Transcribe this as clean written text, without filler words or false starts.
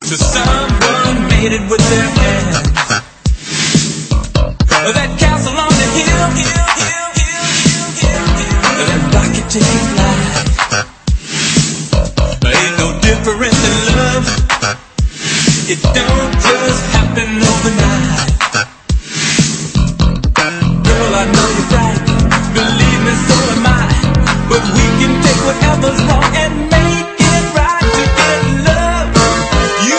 to someone made it with their hands. That castle on the hill, that rocket take flight. Ain't no difference in love. It don't just